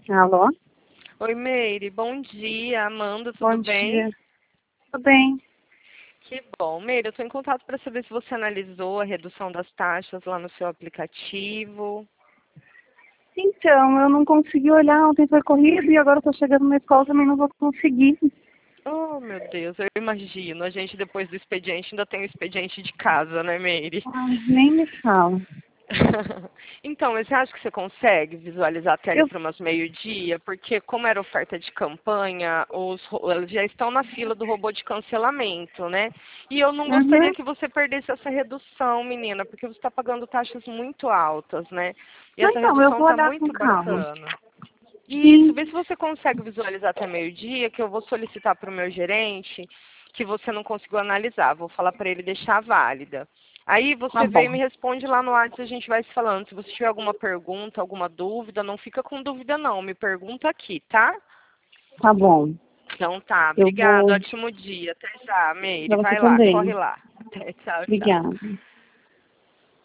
Alô? Oi, Meire, bom dia. Amanda, tudo Bom bem? dia. Tudo bem? Que bom. Meire, eu estou em contato para saber se você analisou a redução das taxas lá no seu aplicativo. Então, eu não consegui olhar, ontem foi corrido e agora eu tô chegando na escola também não vou conseguir. Oh, meu Deus, eu imagino. A gente, depois do expediente, ainda tem o expediente de casa, né, Meire? Ai, nem me fala. Então, mas você acha que você consegue visualizar até ali Eu, para umas meio-dia? Porque como era oferta de campanha, eles já estão na fila do robô de cancelamento, né? E eu não gostaria uhum. que você perdesse essa redução, menina, porque você está pagando taxas muito altas, né? E Não, essa então, eu redução vou está olhar com muito calma. bacana. Isso, Sim, vê se você consegue visualizar até meio-dia, que eu vou solicitar para o meu gerente que você não conseguiu analisar. Vou falar para ele deixar válida. Aí tá você vem e bom. me responde lá no WhatsApp, a gente vai se falando. Se você tiver alguma pergunta, alguma dúvida, não fica com dúvida não, me pergunta aqui, tá? Tá bom. Então tá, Eu obrigada, vou ótimo dia. Até já, Meire, pra você vai lá, corre também. lá. Até, tchau, tchau. Obrigada.